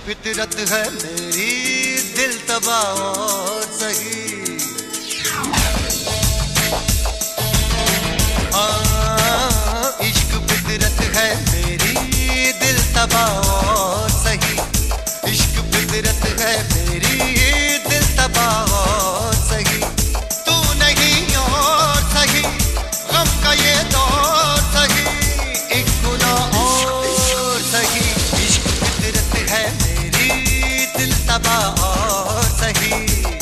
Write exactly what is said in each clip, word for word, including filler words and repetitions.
फितरत है मेरी, दिल तबाह और सही। हाँ, इश्क फितरत है मेरी, दिल तबाह और सही। इश्क फितरत है मेरी, दिल तबाह और सही। तू नहीं और सही, गम का ये दौर सही, एक गुनाह और सही। इश्क फितरत है मेरी, दिल तबाह और सही।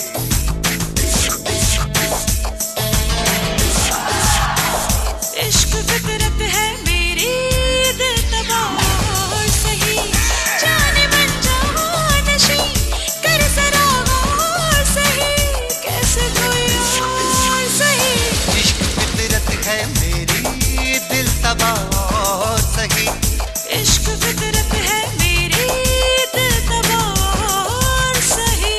इश्क फितरत है मेरी, दिल तबाह और सही। जाने मन जानशी कर जरा गौर सही, कैसे कोई और सही। इश्क फितरत है मेरी, दिल तबाह और सही। इश्क फितरत है मेरी, दिल तबाह और सही।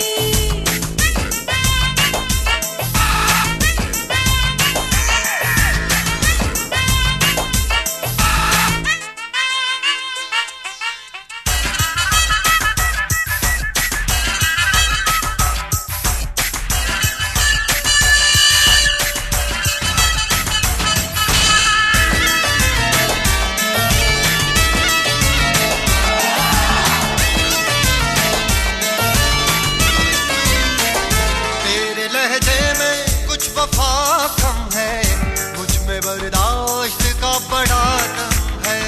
तेरे लहजे में कुछ वफा कम है, मुझ में बर्दाश्त का बड़ा दम है।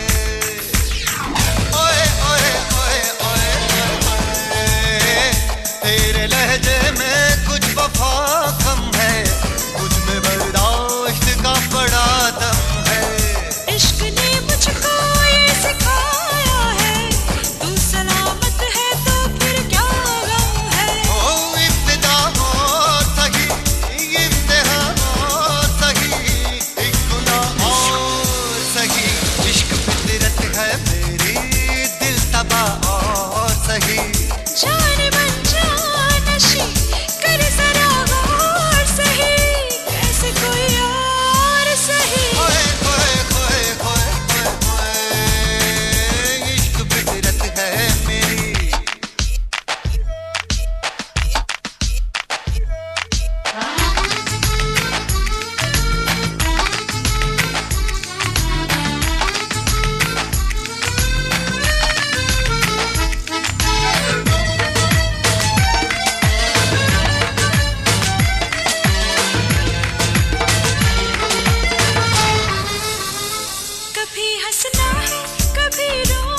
ओए ओए ओए ओए ओए, तेरे लहजे में कुछ वफा कम है, मुझ में बर्दाश्त का बड़ा दम है। इश्क ने मुझको ये सिखाया है, तू सलामत है तो फिर क्या गम है। ओ इब्तिदा और सही, इम्तिहान और सही, एक गुनाह और सही। इश्क फितरत है मेरी, दिल तबाह और सही। जाने मन जानशी कर जरा गौर सही, कैसे कोई और सही। ओए ओए ओए ओए ओए, इश्क फितरत है मेरी। कभी हंसना है कभी रो